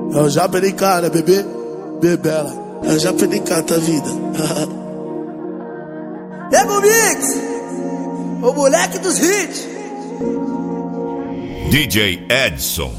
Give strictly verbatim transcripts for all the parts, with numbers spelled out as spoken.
Eu já perdi cara, bebê, bebela. Eu já perdi cara da vida. Ego Mix, o moleque dos hits. D J Edson.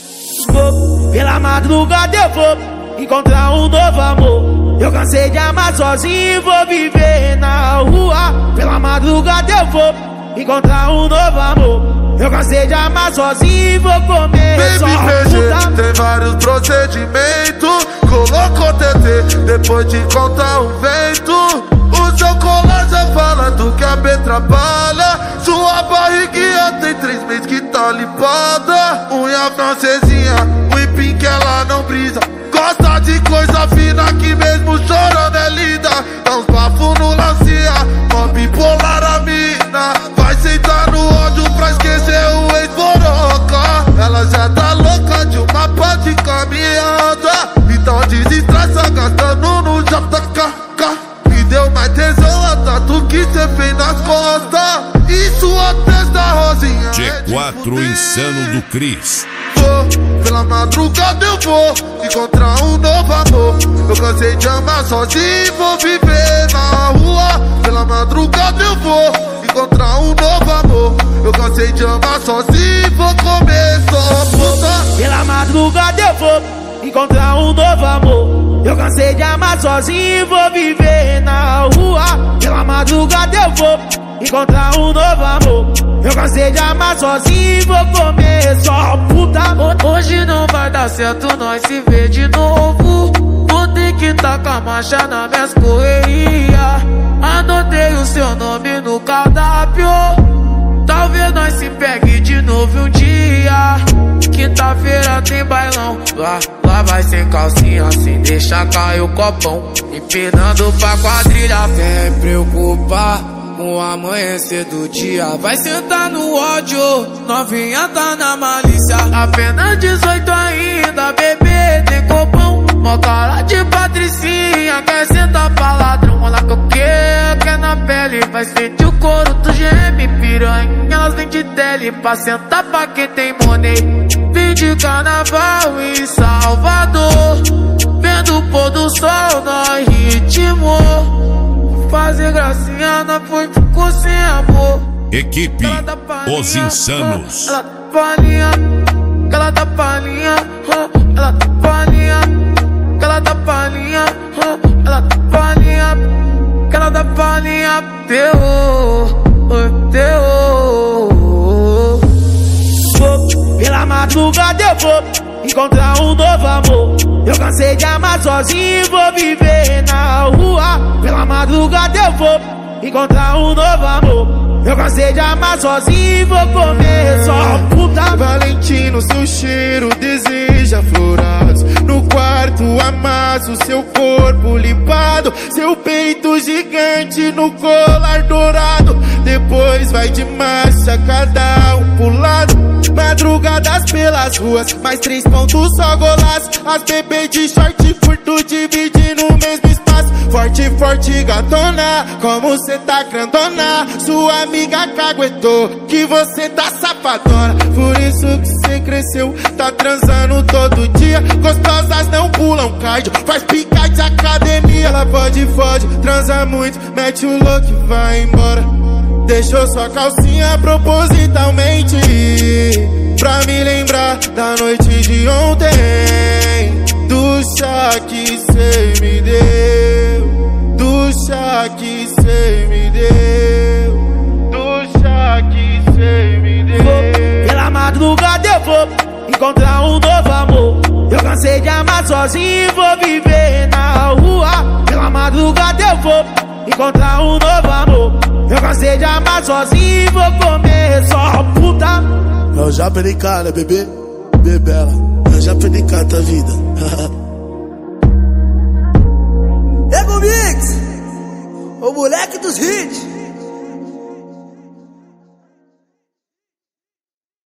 Vou, pela madrugada eu vou encontrar um novo amor. Eu cansei de amar sozinho e vou viver na rua. Pela madrugada eu vou encontrar um novo amor. Eu cansei de amar sozinho e vou comer Baby só P G, puta. tem vários procedimentos. Colocou T T, depois de contar um vento. O seu colar já fala do que a B trabalha. Sua barriguinha tem três meses que tá limpada. Unha francesinha, o ipim que ela não brisa. Gosta de coisa fina que mesmo chorando é linda. Dá uns bafos no lancia, mó bipolar a mina. Vai sentar no ódio pra esquecer o ex-boroca. Ela já tá louca de uma pá de caminhada. Então desestressa gastando no J K K. Me deu mais tesão a tatu que cê fez nas costas. E sua testa rosinha G é de quatro fuder. Insano do Cris. Vou, pela madrugada eu vou encontrar um novo amor. Eu cansei de amar sozinho, vou viver na rua. Pela madrugada eu vou encontrar um novo amor. Eu cansei de amar sozinho, vou comer só puta. Pela madrugada eu vou encontrar um novo amor. Eu cansei de amar sozinho e vou viver na rua. Pela madrugada eu vou encontrar um novo amor. Eu cansei de amar sozinho e vou comer só puta. Hoje não vai dar certo nós se ver de novo. Vou ter que tacar a marcha nas minhas correrias. Anotei o seu nome no cardápio. Talvez nós se pegue de novo um dia. Quinta-feira tem bailão. Lá, lá vai sem calcinha, sem deixar cair o copão. Empinando pra quadrilha. Vem preocupar com o amanhecer do dia. Vai sentar no ódio, novinha tá na malícia. Apenas dezoito ainda, bebê, tem copão. Mó cara de patricinha, quer sentar pra ladrão. Ela coqueia, quer na pele. Vai sentir o couro do geme, piranha. Elas vêm de tele pra sentar pra quem tem money. Vim de carnaval em Salvador, vendo o pôr do sol no ritmo. Fazer gracinha na foi ficou sem amor. Equipe Os Insanos. Ela tá palhinha, ela tá palhinha, ela tá palhinha, ela tá palhinha, ela tá palhinha, ela tá palhinha, terror, terror. Vou, pela madrugada eu vou encontrar um novo amor. Eu cansei de amar sozinho e vou viver na rua. Pela madrugada eu vou encontrar um novo amor. Eu cansei de amar sozinho e vou comer só puta. Valentino, seu cheiro deseja florados. No quarto amasso seu corpo limpado. Seu peito gigante no colar dourado. Depois vai de marcha, cada um pro lado. Madrugadas pelas ruas, mais três pontos só golaço. As bebês de short curto dividindo o mesmo espaço. Forte, forte gatona, como cê tá grandona. Sua amiga caguetou que você tá safadona. Por isso que cê cresceu, tá transando todo dia. Gostosas não pulam cardio, faz pica de academia. Ela pode, fode, transa muito, mete o louco e vai embora. Deixou sua calcinha propositalmente pra me lembrar da noite de ontem. Do chá que cê me deu, do chá que cê me deu, do chá que cê me deu. Vou, pela madrugada eu vou encontrar um novo amor. Eu cansei de amar sozinho e vou viver na rua. Pela madrugada eu vou encontrar um novo amor. Eu cansei de amar sozinho e vou comer só puta. Eu já perdi cara, bebê, bebela. Eu já perdi cara da vida. Ego Mix, o moleque dos hits.